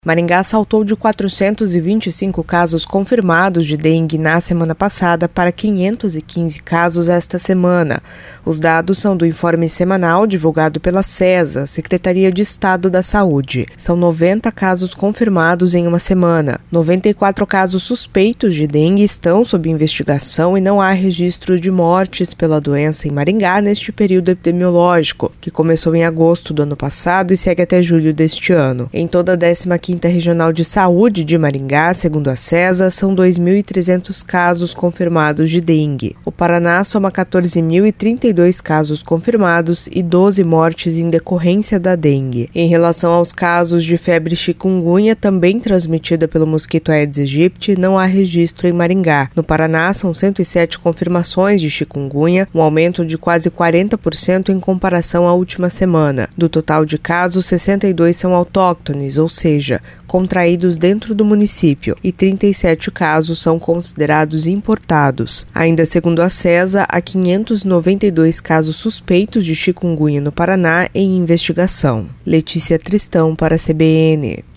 Maringá saltou de 425 casos confirmados de dengue na semana passada para 515 casos esta semana. Os dados são do informe semanal divulgado pela SESA, Secretaria de Estado da Saúde. São 90 casos confirmados em uma semana. 94 casos suspeitos de dengue estão sob investigação e não há registro de mortes pela doença em Maringá neste período epidemiológico, que começou em agosto do ano passado e segue até julho deste ano. Em toda a 15ª Regional de Saúde de Maringá, segundo a SESA, são 2.300 casos confirmados de dengue. O Paraná soma 14.032 casos confirmados e 12 mortes em decorrência da dengue. Em relação aos casos de febre chikungunya, também transmitida pelo mosquito Aedes aegypti, não há registro em Maringá. No Paraná, são 107 confirmações de chikungunya, um aumento de quase 40% em comparação à última semana. Do total de casos, 62 são autóctones, ou seja, contraídos dentro do município, e 37 casos são considerados importados. Ainda segundo a SESA, há 592 casos suspeitos de chikungunya no Paraná em investigação. Letícia Tristão para a CBN.